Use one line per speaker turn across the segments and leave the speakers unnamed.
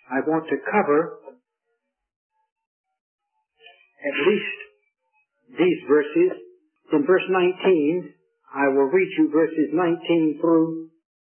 I want to cover at least these verses. In verse 19, I will read you verses 19 through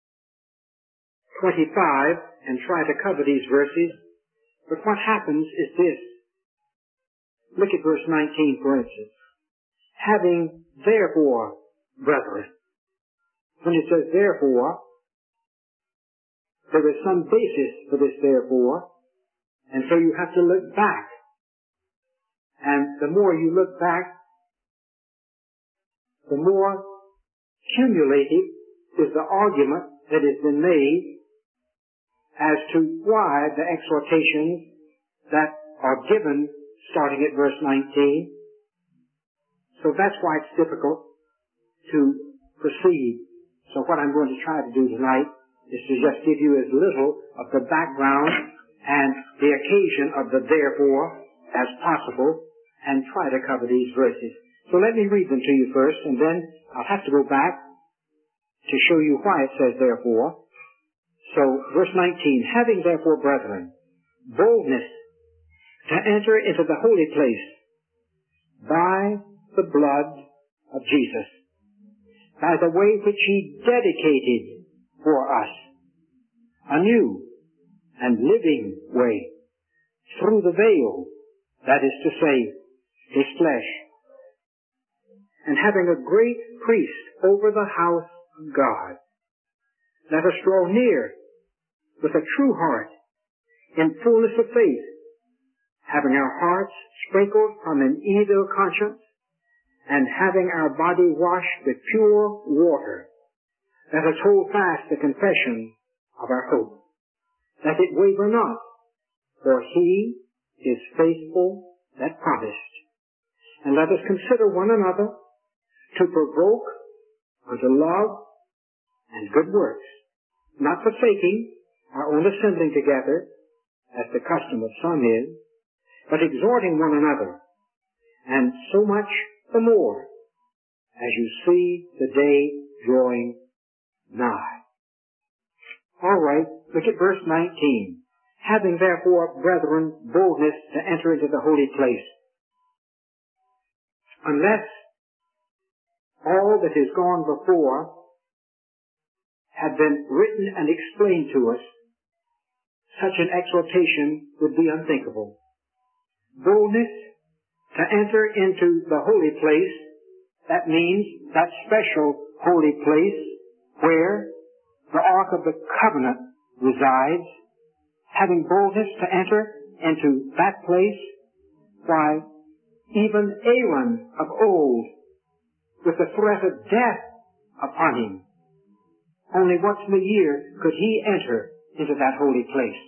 25 and try to cover these verses. But what happens is this. Look at verse 19, for instance. Having therefore, brethren. When it says therefore, there is some basis for this therefore, and so you have to look back. And the more you look back, the more cumulative is the argument that has been made as to why the exhortations that are given starting at verse 19. So that's why it's difficult to proceed. So what I'm going to try to do tonight is to just give you as little of the background and the occasion of the therefore as possible and try to cover these verses. So let me read them to you first, and then I'll have to go back to show you why it says therefore. So verse 19, having therefore, brethren, boldness to enter into the holy place by the blood of Jesus, by the way which he dedicated for us, a new and living way, through the veil, that is to say, his flesh, and having a great priest over the house of God, let us draw near with a true heart, in fullness of faith, having our hearts sprinkled from an evil conscience, and having our body washed with pure water. Let us hold fast the confession of our hope. Let it waver not, for he is faithful that promised. And let us consider one another to provoke unto love and good works, not forsaking our own assembling together, as the custom of some is, but exhorting one another, and so much the more as you see the day drawing nigh. All right, look at verse 19. Having therefore, brethren, boldness to enter into the holy place. Unless all that has gone before had been written and explained to us, such an exhortation would be unthinkable. Boldness to enter into the holy place, that means that special holy place where the Ark of the Covenant resides. Having boldness to enter into that place, why, even Aaron of old, with the threat of death upon him, only once in a year could he enter into that holy place.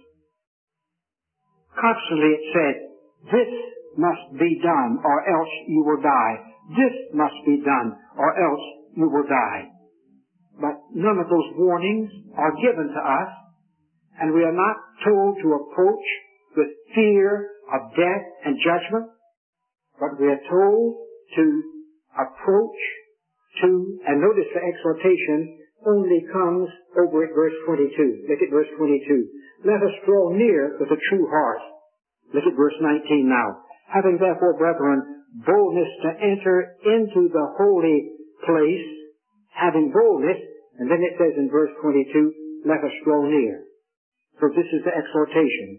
Constantly it said, this must be done or else you will die. This must be done or else you will die. But none of those warnings are given to us, and we are not told to approach with fear of death and judgment, but we are told to approach to, and notice the exhortation only comes over at verse 22. Look at verse 22. Let us draw near with a true heart. Look at verse 19 now. Having therefore, brethren, boldness to enter into the holy place, having boldness, and then it says in verse 22, let us draw near. So this is the exhortation.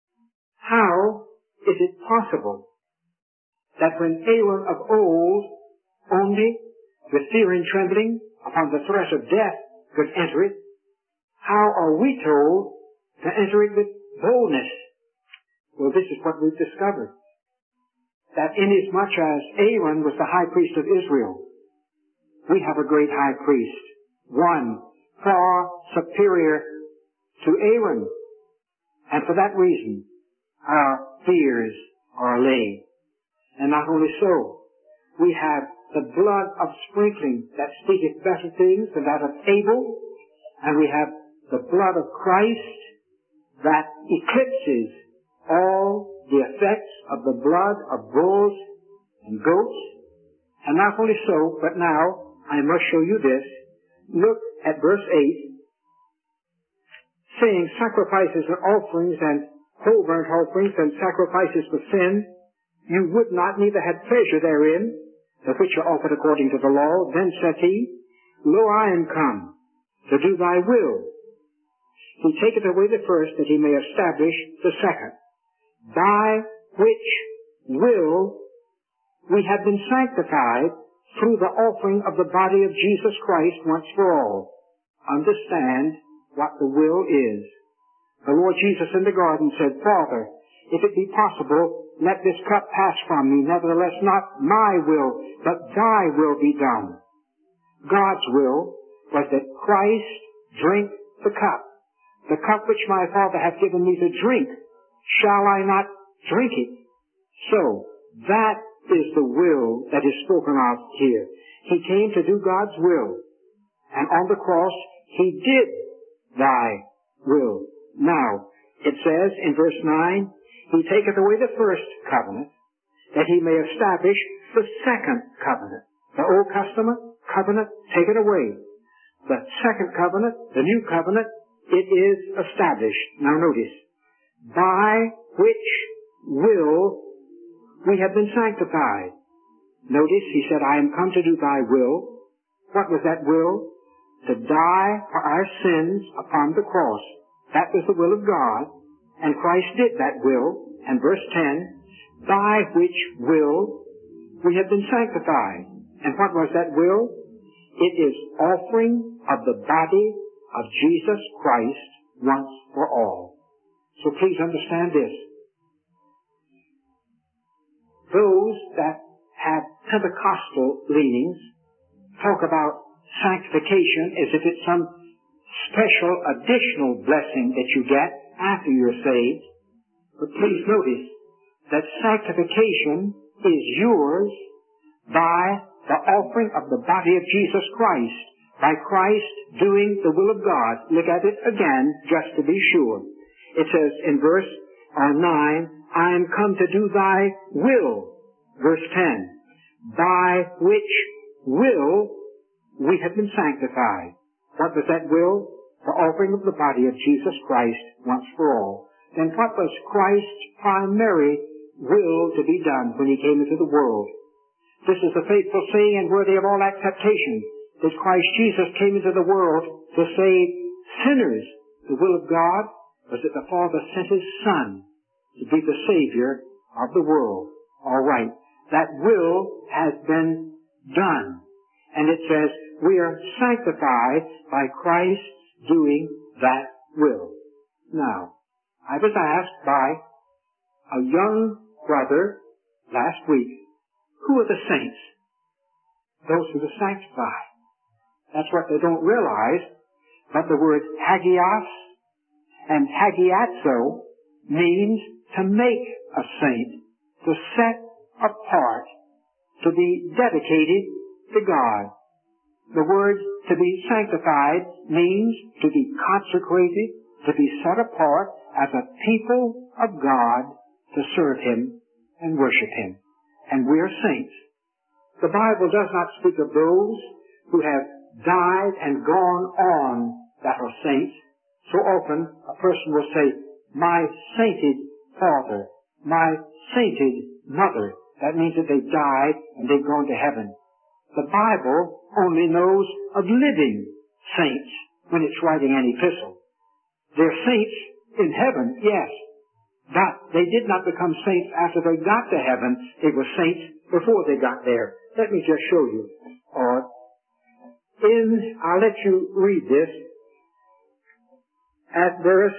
How is it possible that when Aaron of old only with fear and trembling upon the threat of death could enter it, how are we told to enter it with boldness? Well, this is what we've discovered. That inasmuch as Aaron was the high priest of Israel, we have a great high priest, one far superior to Aaron. And for that reason, our fears are allayed. And not only so, we have the blood of sprinkling that speaketh better things than that of Abel, and we have the blood of Christ that eclipses all the effects of the blood of bulls and goats. And not only so, but now I must show you this. Look at verse 8, saying sacrifices and offerings and whole burnt offerings and sacrifices for sin, you would not, neither had pleasure therein, the which are offered according to the law. Then saith he, Lo, I am come to do thy will. He taketh away the first, that he may establish the second, by which will we have been sanctified through the offering of the body of Jesus Christ once for all. Understand what the will is. The Lord Jesus in the garden said, Father, if it be possible, let this cup pass from me. Nevertheless, not my will, but thy will be done. God's will was that Christ drink the cup which my Father hath given me to drink. Shall I not drink it? So, that is the will that is spoken of here. He came to do God's will. And on the cross, he did thy will. Now, it says in verse 9, he taketh away the first covenant, that he may establish the second covenant. The old covenant taken away. The second covenant, the new covenant, it is established. Now notice, by which will we have been sanctified. Notice, he said, I am come to do thy will. What was that will? To die for our sins upon the cross. That was the will of God, and Christ did that will. And verse 10, by which will we have been sanctified. And what was that will? It is offering of the body of Jesus Christ once for all. So please understand this. Those that have Pentecostal leanings talk about sanctification as if it's some special additional blessing that you get after you're saved. But please notice that sanctification is yours by the offering of the body of Jesus Christ, by Christ doing the will of God. Look at it again, just to be sure. It says in verse 9, I am come to do thy will. Verse 10, by which will we have been sanctified. What was that will? The offering of the body of Jesus Christ once for all. Then what was Christ's primary will to be done when he came into the world? This is the faithful saying and worthy of all acceptation, that Christ Jesus came into the world to save sinners. The will of God was that the Father sent his Son to be the Savior of the world. All right. That will has been done. And it says, we are sanctified by Christ doing that will. Now, I was asked by a young brother last week, who are the saints? Those who are sanctified. That's what they don't realize, but the word hagios and hagiazo means to make a saint, to set apart, to be dedicated to God. The word to be sanctified means to be consecrated, to be set apart as a people of God to serve him and worship him. And we are saints. The Bible does not speak of those who have died and gone on that are saints. So often a person will say, my sainted father, my sainted mother. That means that they've died and they've gone to heaven. The Bible only knows of living saints when it's writing an epistle. They're saints in heaven, yes, but they did not become saints after they got to heaven. They were saints before they got there. Let me just show you. I'll let you read this at verse,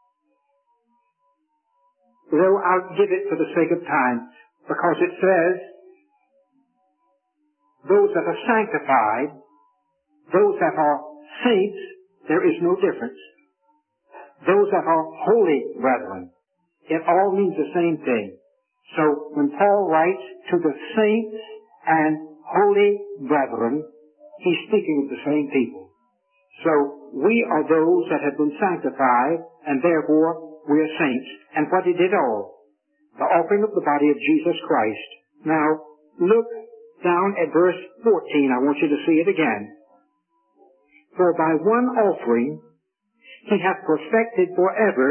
though I'll give it for the sake of time, because it says, those that are sanctified, those that are saints, there is no difference. Those that are holy brethren, it all means the same thing. So when Paul writes to the saints and holy brethren, he's speaking of the same people. So we are those that have been sanctified, and therefore we are saints. And what did it all? The offering of the body of Jesus Christ. Now, look down at verse 14. I want you to see it again. For by one offering he hath perfected forever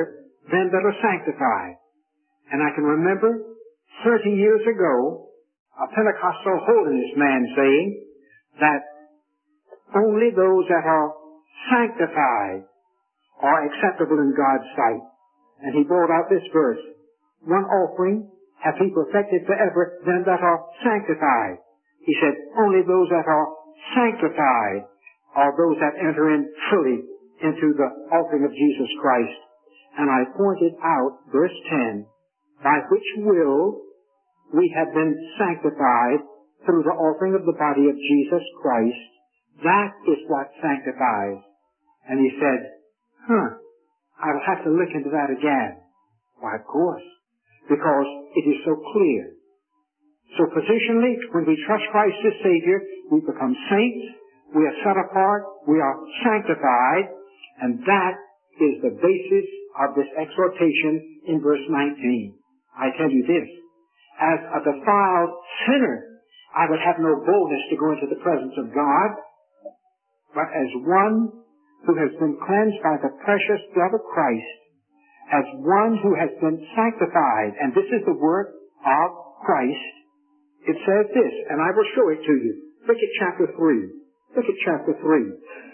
them that are sanctified. And I can remember 30 years ago a Pentecostal holiness man saying that only those that are sanctified are acceptable in God's sight. And he brought out this verse, one offering hath he perfected forever them that are sanctified. He said, only those that are sanctified are those that enter in fully into the offering of Jesus Christ. And I pointed out verse 10, by which will we have been sanctified through the offering of the body of Jesus Christ. That is what sanctifies. And he said, I'll have to look into that again. Why, of course, because it is so clear. So positionally, when we trust Christ as Savior, we become saints, we are set apart, we are sanctified, and that is the basis of this exhortation in verse 19. I tell you this, as a defiled sinner, I would have no boldness to go into the presence of God, but as one who has been cleansed by the precious blood of Christ, as one who has been sanctified, and this is the work of Christ, it says this, and I will show it to you. Look at chapter 3. Look at chapter 3.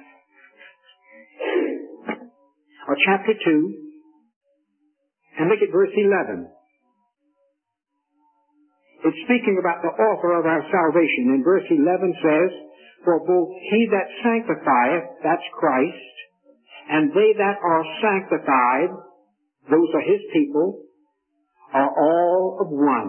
Or chapter 2, and look at verse 11. It's speaking about the author of our salvation. In verse 11 says, for both he that sanctifieth, that's Christ, and they that are sanctified, those are his people, are all of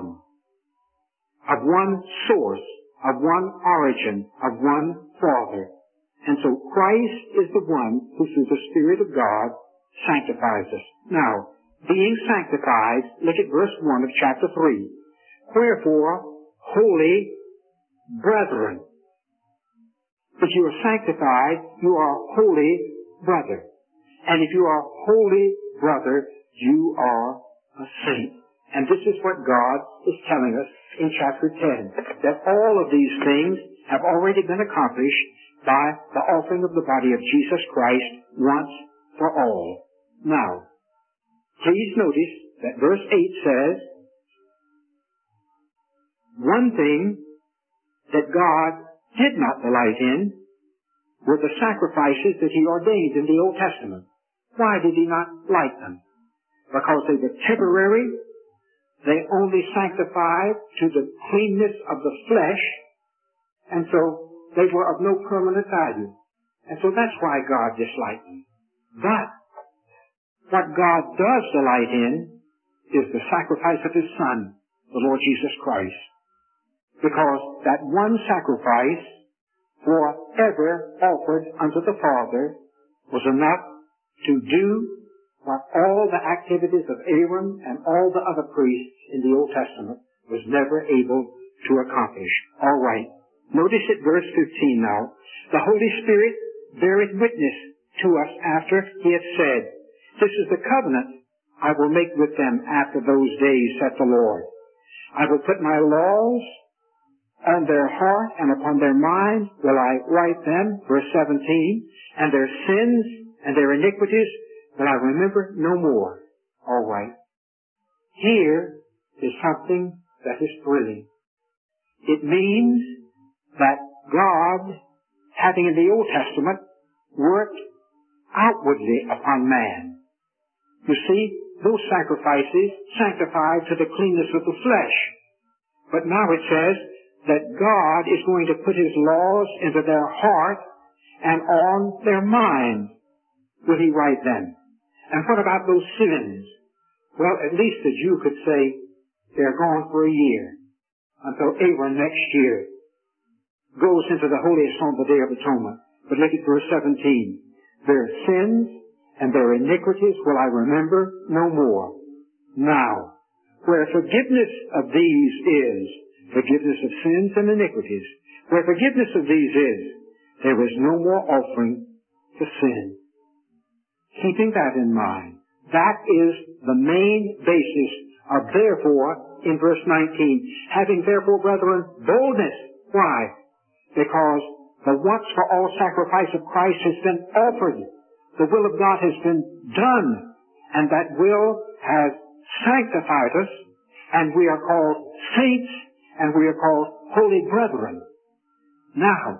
one source, of one origin, of one Father. And so Christ is the one who through the Spirit of God sanctifies us. Now, being sanctified, look at verse 1 of chapter 3. Wherefore, holy brethren. If you are sanctified, you are holy brother. And if you are holy brother, you are a saint. And this is what God is telling us in chapter 10, that all of these things have already been accomplished by the offering of the body of Jesus Christ once for all. Now, please notice that verse 8 says, one thing that God did not delight in were the sacrifices that he ordained in the Old Testament. Why did he not like them? Because they were temporary. They only sanctified to the cleanness of the flesh, and so they were of no permanent value. And so that's why God disliked them. But what God does delight in is the sacrifice of his Son, the Lord Jesus Christ. Because that one sacrifice forever offered unto the Father was enough to do what all the activities of Aaron and all the other priests in the Old Testament was never able to accomplish. All right. Notice at verse 15 now. The Holy Spirit beareth witness to us after he hath said, this is the covenant I will make with them after those days, saith the Lord. I will put my laws on their heart and upon their mind will I write them, verse 17, and their sins and their iniquities will I remember no more. All right. Here is something that is thrilling. It means that God, having in the Old Testament, worked outwardly upon man. You see, those sacrifices sanctified to the cleanness of the flesh. But now it says that God is going to put his laws into their heart and on their mind will he write them. And what about those sins? Well, at least the Jew could say they're gone for a year until Aaron next year goes into the holiest on the Day of Atonement. But look at verse 17. Their sins and their iniquities will I remember no more. Now, where forgiveness of these is, forgiveness of sins and iniquities, where forgiveness of these is, there is no more offering for sin. Keeping that in mind, that is the main basis of therefore in verse 19. Having therefore, brethren, boldness. Why? Because the once for all sacrifice of Christ has been offered. The will of God has been done. and that will has sanctified us, and we are called saints, and we are called holy brethren. Now,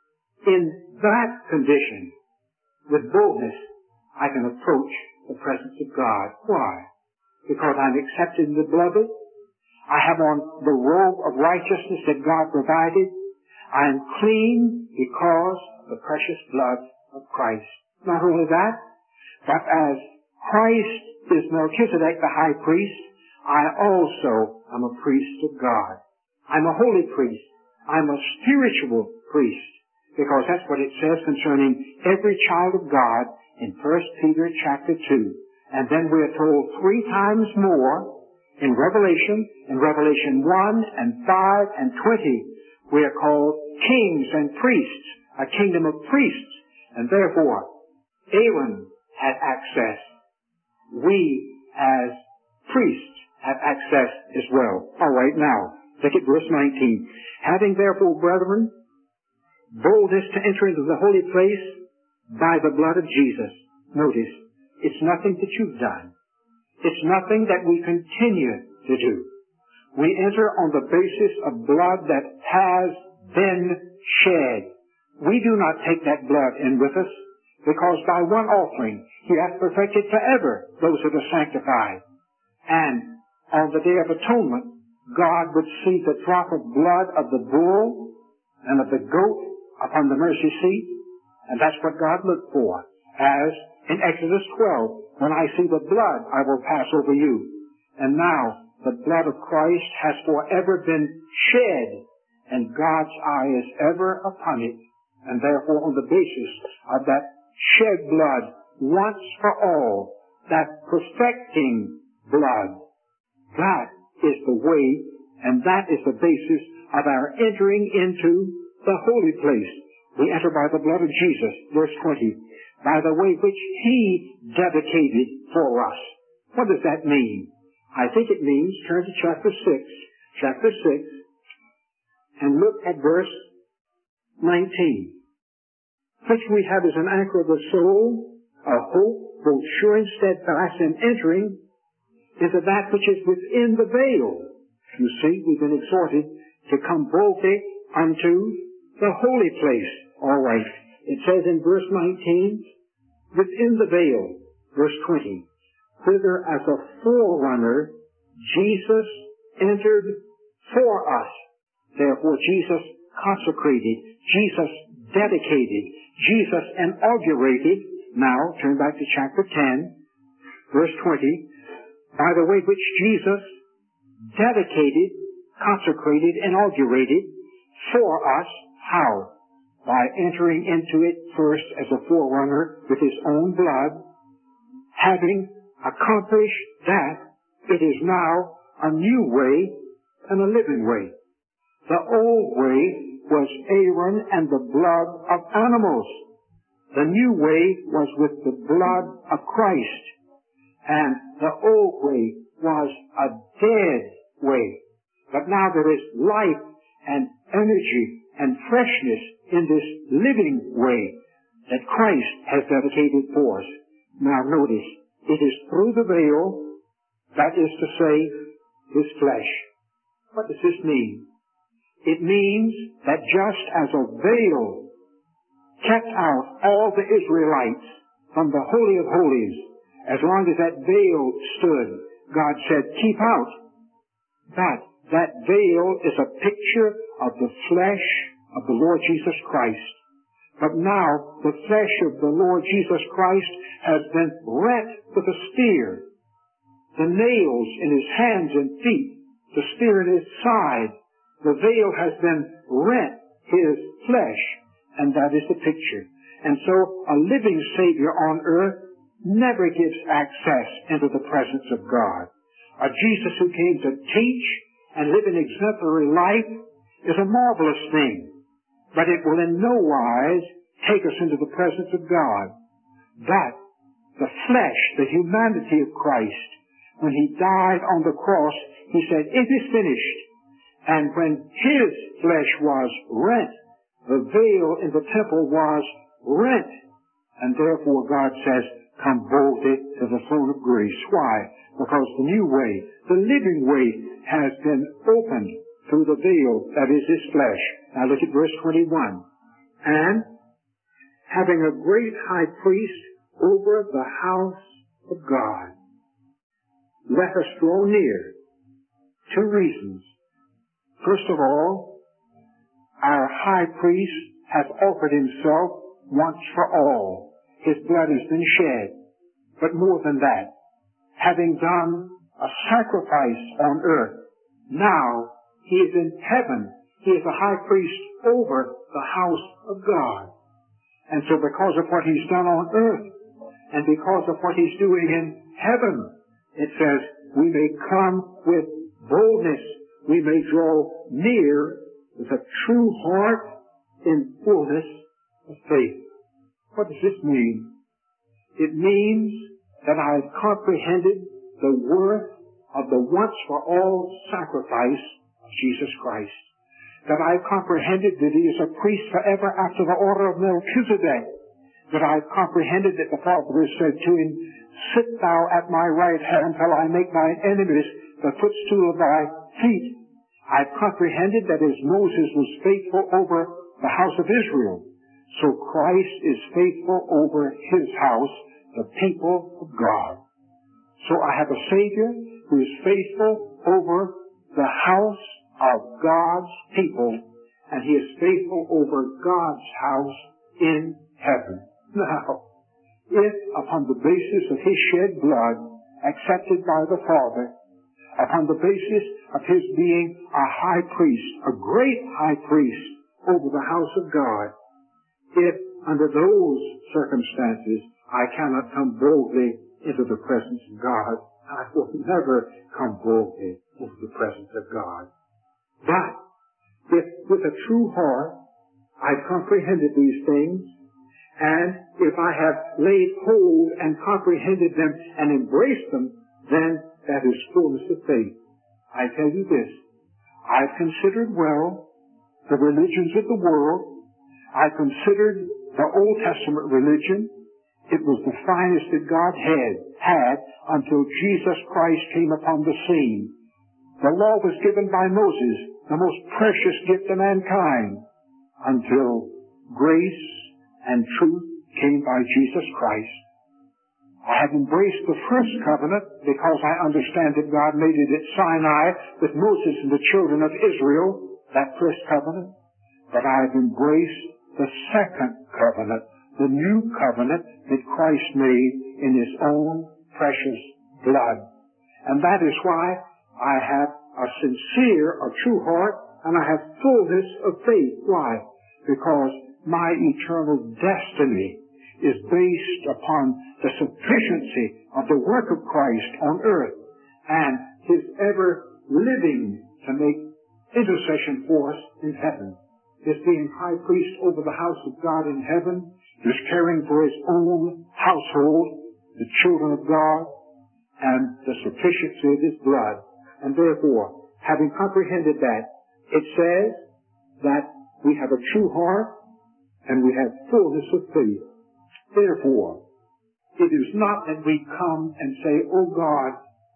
in that condition, with boldness, I can approach the presence of God. Why? Because I'm accepted in the beloved. I have on the robe of righteousness that God provided. I am clean because of the precious blood of Christ. Not only that, but as Christ is Melchizedek, the high priest, I also am a priest of God. I'm a holy priest. I'm a spiritual priest, because that's what it says concerning every child of God in 1 Peter chapter 2. And then we are told 3 times more in Revelation 1 and 5 and 20, we are called kings and priests, a kingdom of priests. And therefore, Aaron had access. We as priests have access as well. All right, now, look at verse 19. Having therefore, brethren, boldness to enter into the holy place by the blood of Jesus. Notice, it's nothing that you've done. It's nothing that we continue to do. We enter on the basis of blood that has been shed. We do not take that blood in with us, because by one offering He hath perfected forever those that are sanctified. And on the Day of Atonement, God would see the drop of blood of the bull and of the goat upon the mercy seat, and that's what God looked for. As in Exodus 12, when I see the blood, I will pass over you. And now, the blood of Christ has forever been shed, and God's eye is ever upon it. And therefore, on the basis of that shed blood, once for all, that perfecting blood, that is the way, and that is the basis of our entering into the holy place. We enter by the blood of Jesus, verse 20, by the way which He dedicated for us. What does that mean? I think it means, turn to chapter 6, and look at verse 19. Which we have as an anchor of the soul, a hope, both sure and steadfast in entering into that which is within the veil. You see, we've been exhorted to come boldly unto the holy place. All right. It says in verse 19, within the veil, verse 20, whither as a forerunner Jesus entered for us. Therefore Jesus consecrated, Jesus dedicated, Jesus inaugurated. Now, turn back to chapter 10, verse 20, by the way which Jesus dedicated, consecrated, inaugurated for us. How? By entering into it first as a forerunner with His own blood. Having accomplished that, it is now a new way and a living way. The old way was Aaron and the blood of animals. The new way was with the blood of Christ. And the old way was a dead way. But now there is life and energy and freshness in this living way that Christ has dedicated for us. Now notice, it is through the veil, that is to say, His flesh. What does this mean? It means that just as a veil kept out all the Israelites from the Holy of Holies, as long as that veil stood, God said, keep out. But that veil is a picture of the flesh of the Lord Jesus Christ. But now, the flesh of the Lord Jesus Christ has been rent with a spear. The nails in His hands and feet, the spear in His side, the veil has been rent, His flesh, and that is the picture. And so, a living Savior on earth never gives access into the presence of God. A Jesus who came to teach and live an exemplary life is a marvelous thing, but it will in no wise take us into the presence of God. But the flesh, the humanity of Christ, when He died on the cross, He said, it is finished. And when His flesh was rent, the veil in the temple was rent.
And therefore God says, come boldly to the throne of grace. Why? Because the new way, the living way, has been opened through the veil that is His flesh. Now look at verse 21. And having a great high priest over the house of God, let us draw near. Two reasons. First of all, our high priest has offered himself once for all. His blood has been shed. But more than that, having done a sacrifice on earth, now He is in heaven. He is a high priest over the house of God. And so because of what He's done on earth, and because of what He's doing in heaven, it says, we may come with boldness. We may draw near with a true heart in fullness of faith. What does this mean? It means that I've comprehended the worth of the once-for-all sacrifice of Jesus Christ. That I've comprehended that He is a priest forever after the order of Melchizedek. That I've comprehended that the Father has said to Him, sit thou at my right hand till I make thine enemies the footstool of thy feet. I've comprehended that as Moses was faithful over the house of Israel, so Christ is faithful over His house, the people of God. So I have a Savior who is faithful over the house of God's people, and He is faithful over God's house in heaven. Now, if upon the basis of His shed blood, accepted by the Father, upon the basis of His being a high priest, a great high priest over the house of God, if under those circumstances I cannot come boldly into the presence of God, I will never come boldly into the presence of God. But if with a true heart I've comprehended these things, and if I have laid hold and comprehended them and embraced them, then that is fullness of faith. I tell you this, I've considered well the religions of the world. I considered the Old Testament religion. It was the finest that God had until Jesus Christ came upon the scene. The law was given by Moses, the most precious gift to mankind, until grace and truth came by Jesus Christ. I have embraced the first covenant because I understand that God made it at Sinai with Moses and the children of Israel, that first covenant. But I have embraced the second covenant, the new covenant that Christ made in His own precious blood. And that is why I have a sincere, a true heart, and I have fullness of faith. Why? Because my eternal destiny is based upon the sufficiency of the work of Christ on earth and His ever living to make intercession for us in heaven. His being high priest over the house of God in heaven, His caring for His own household, the children of God, and the sufficiency of His blood. And therefore, having comprehended that, it says that we have a true heart and we have fullness of faith. Therefore, it is not that we come and say, oh God,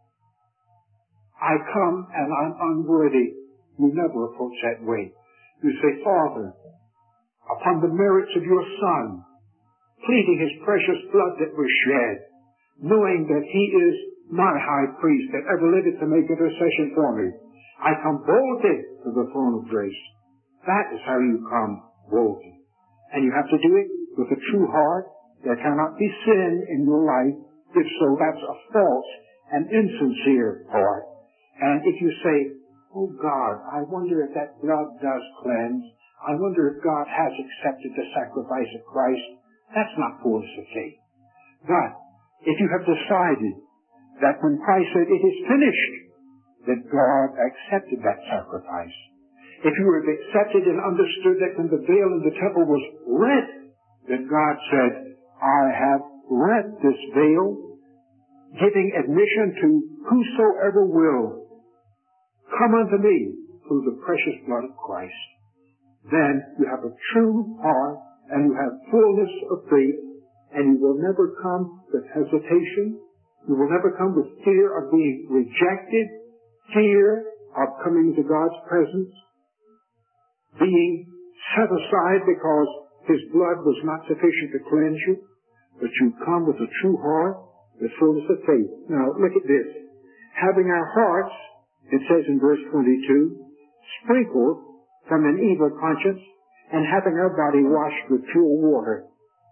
I come and I'm unworthy. You never approach that way. You say, Father, upon the merits of your Son, pleading His precious blood that was shed, knowing that He is my high priest that ever liveth to make intercession for me, I come boldly to the throne of grace. That is how you come boldly. And you have to do it with a true heart. There cannot be sin in your life. If so, that's a false and insincere heart. And if you say, oh God, I wonder if that blood does cleanse. I wonder if God has accepted the sacrifice of Christ. That's not fullness of faith. But if you have decided that when Christ said, it is finished, that God accepted that sacrifice. If you have accepted and understood that when the veil in the temple was rent, that God said, I have rent this veil, giving admission to whosoever will come unto me through the precious blood of Christ. Then you have a true heart and you have fullness of faith and you will never come with hesitation. You will never come with fear of being rejected, fear of coming to God's presence, being set aside because His blood was not sufficient to cleanse you, but you come with a true heart, the fullness of faith. Now, look at this. Having our hearts, it says in verse 22, sprinkled from an evil conscience, and having our body washed with pure water.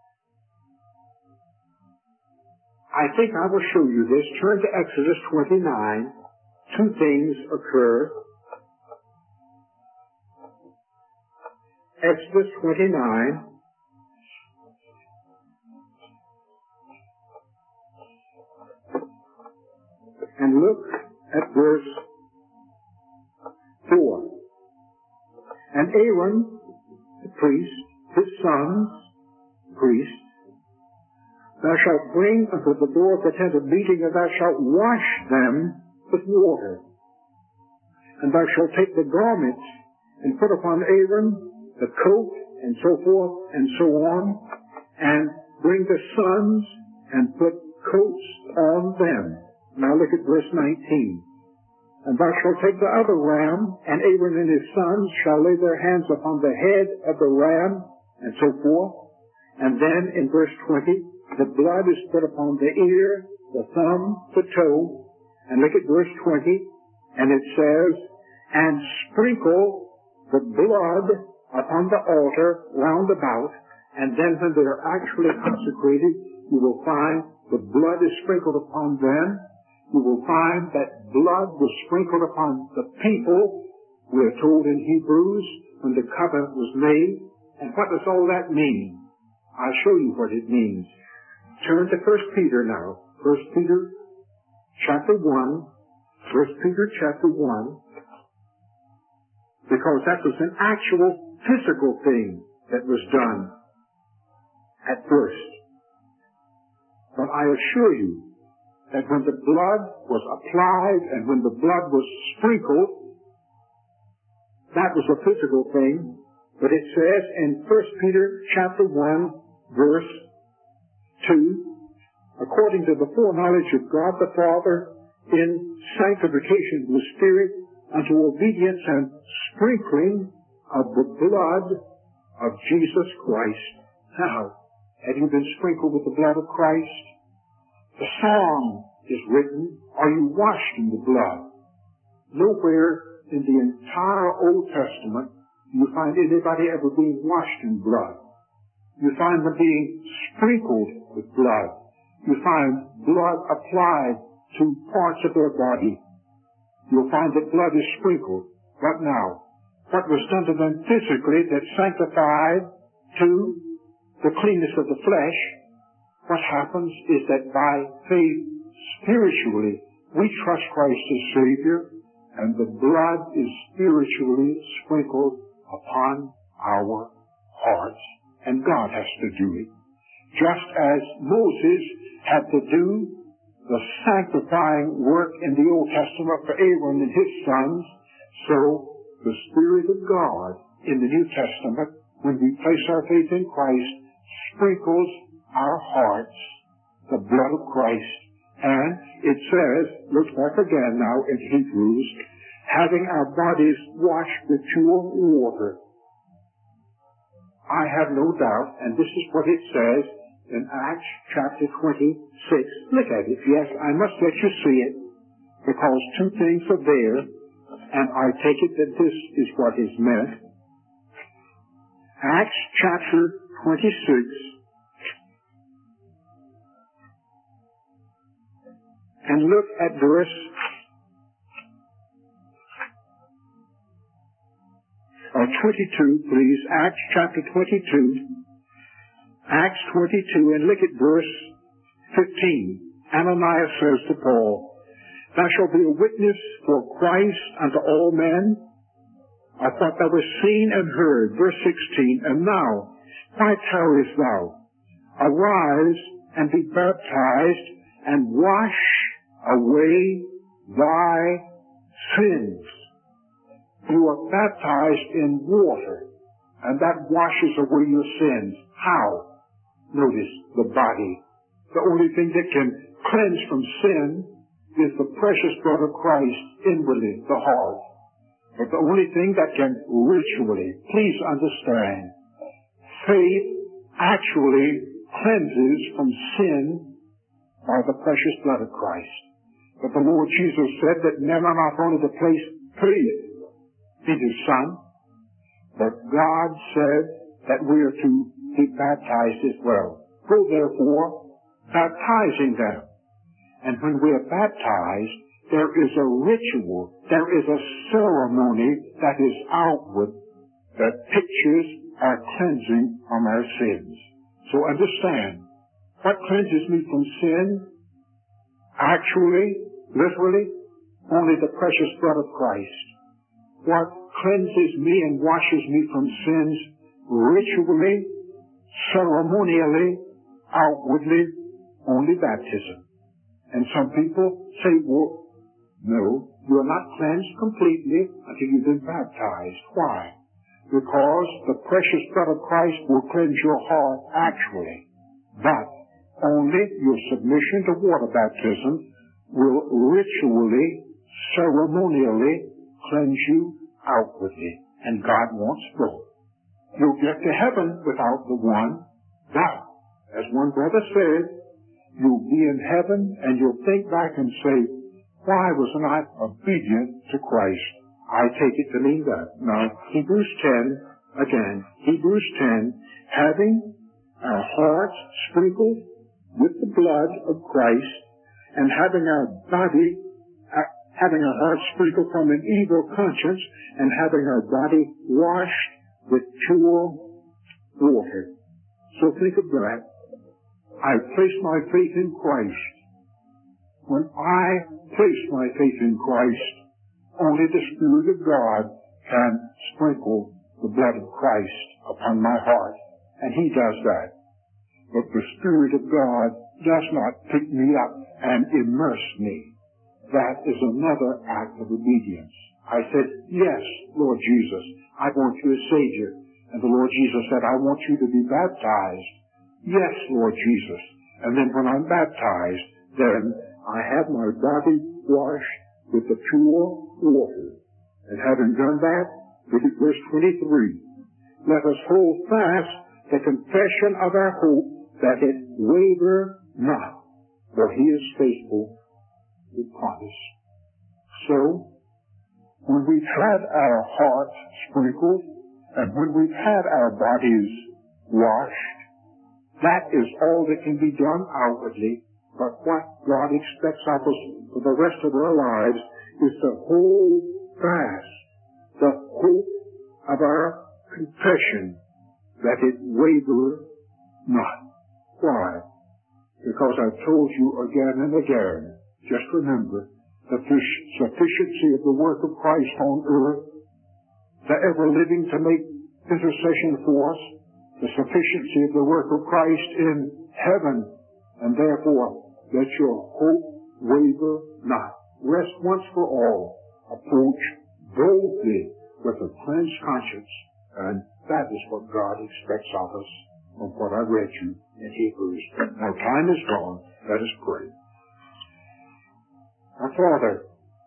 I think I will show you this. Turn to Exodus 29. Two things occur. Exodus 29. And look at verse 4. And Aaron, the priest, his sons, priests, thou shalt bring unto the door of the tent of meeting, and thou shalt wash them with water. And thou shalt take the garments and put upon Aaron the coat, and so forth, and so on, and bring the sons and put coats on them. Now look at verse 19. And thou shalt take the other ram, and Aaron and his sons shall lay their hands upon the head of the ram, and so forth. And then in verse 20, the blood is put upon the ear, the thumb, the toe. And look at verse 20, and it says, and sprinkle the blood upon the altar round about. And then when they are actually consecrated, you will find the blood is sprinkled upon them. You will find that blood was sprinkled upon the people, we are told in Hebrews, when the covenant was made. And what does all that mean? I'll show you what it means. Turn to 1 Peter now. 1 Peter chapter 1. 1 Peter chapter 1. Because that was an actual physical thing that was done at first. But I assure you that when the blood was applied and when the blood was sprinkled, that was a physical thing. But it says in 1 Peter chapter 1, verse 2, according to the foreknowledge of God the Father, in sanctification of the Spirit, unto obedience and sprinkling of the blood of Jesus Christ. Now, have you been sprinkled with the blood of Christ? The song is written, are you washed in the blood? Nowhere in the entire Old Testament do you find anybody ever being washed in blood. You find them being sprinkled with blood. You find blood applied to parts of their body. You'll find that blood is sprinkled. What now? What was done to them physically that sanctified to the cleanness of the flesh, what happens is that by faith spiritually, we trust Christ as Savior, and the blood is spiritually sprinkled upon our hearts, and God has to do it. Just as Moses had to do the sanctifying work in the Old Testament for Aaron and his sons, so the Spirit of God in the New Testament, when we place our faith in Christ, sprinkles our hearts, the blood of Christ. And it says, look back again now in Hebrews, having our bodies washed with pure water. I have no doubt, and this is what it says in Acts chapter 26. Look at it. Yes, I must let you see it, because two things are there, and I take it that this is what is meant. Acts chapter 26. And look at verse 22, please. Acts chapter 22. Acts 22, and look at verse 15. Ananias says to Paul, thou shalt be a witness for Christ unto all men. I thought thou wast seen and heard. Verse 16, and now, why tarriest thou? Arise and be baptized, and wash away thy sins. You are baptized in water, and that washes away your sins. How? Notice the body. The only thing that can cleanse from sin is the precious blood of Christ inwardly, the heart. But the only thing that can ritually, please understand, faith actually cleanses from sin by the precious blood of Christ. But the Lord Jesus said that never not only to place faith in His Son, but God said that we are to be baptized as well. Go therefore, baptizing them. And when we are baptized, there is a ritual, there is a ceremony that is outward that pictures our cleansing from our sins. So understand, what cleanses me from sin? Actually, literally, only the precious blood of Christ. What cleanses me and washes me from sins ritually, ceremonially, outwardly, only baptism. And some people say, well, no, you are not cleansed completely until you've been baptized. Why? Because the precious blood of Christ will cleanse your heart actually. But only your submission to water baptism will ritually, ceremonially cleanse you outwardly. And God wants both. You'll get to heaven without the one, but, as one brother said, you'll be in heaven and you'll think back and say, why wasn't I obedient to Christ? I take it to mean that. Now, Hebrews 10, again, Hebrews 10, having our hearts sprinkled with the blood of Christ and having our hearts sprinkled from an evil conscience and having our body washed with pure water. So think of that. I place my faith in Christ. When I place my faith in Christ, only the Spirit of God can sprinkle the blood of Christ upon my heart. And He does that. But the Spirit of God does not pick me up and immerse me. That is another act of obedience. I said, yes, Lord Jesus, I want you as Savior. And the Lord Jesus said, I want you to be baptized. Yes, Lord Jesus. And then when I'm baptized, then I have my body washed with the pure water. And having done that, look at verse 23. Let us hold fast the confession of our hope, that it waver not, for He is faithful to promise. So, when we've had our hearts sprinkled, and when we've had our bodies washed, that is all that can be done outwardly. But what God expects of us for the rest of our lives is to hold fast the hope of our confession, that it waver not. Why? Because I've told you again and again, just remember, the sufficiency of the work of Christ on earth, the ever living to make intercession for us, the sufficiency of the work of Christ in heaven, and therefore let your hope waver not. Rest once for all. Approach boldly with a cleansed conscience, and that is what God expects of us from what I read you in Hebrews. Now time is gone. Let us pray. Our Father,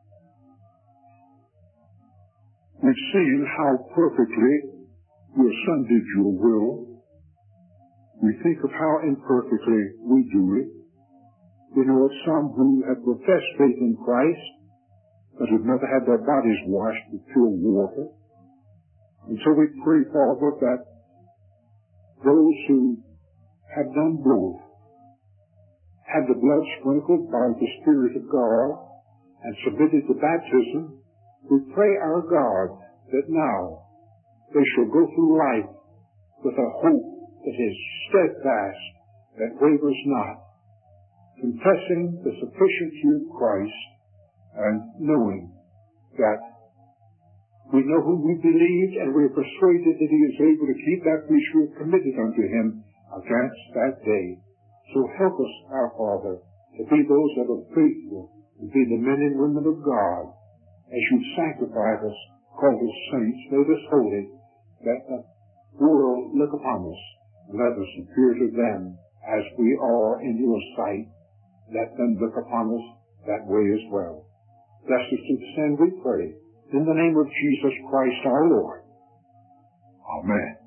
we've seen how perfectly your Son did your will. We think of how imperfectly we do it. We know of some who have professed faith in Christ, but have never had their bodies washed with pure water. And so we pray, Father, that those who have done both, had the blood sprinkled by the Spirit of God, and submitted to baptism, we pray, our God, that now they shall go through life with a hope that is steadfast, that wavers not, confessing the sufficiency of Christ, and knowing that we know whom we believed, and we are persuaded that He is able to keep that which we have committed unto Him against that day. So help us, our Father, to be those that are faithful, to be the men and women of God, as you sanctified us, called us saints, made us holy, that the world look upon us Let us appear to them as we are in your sight. Let them look upon us that way as well. Bless us to this end, we pray. In the name of Jesus Christ our Lord. Amen.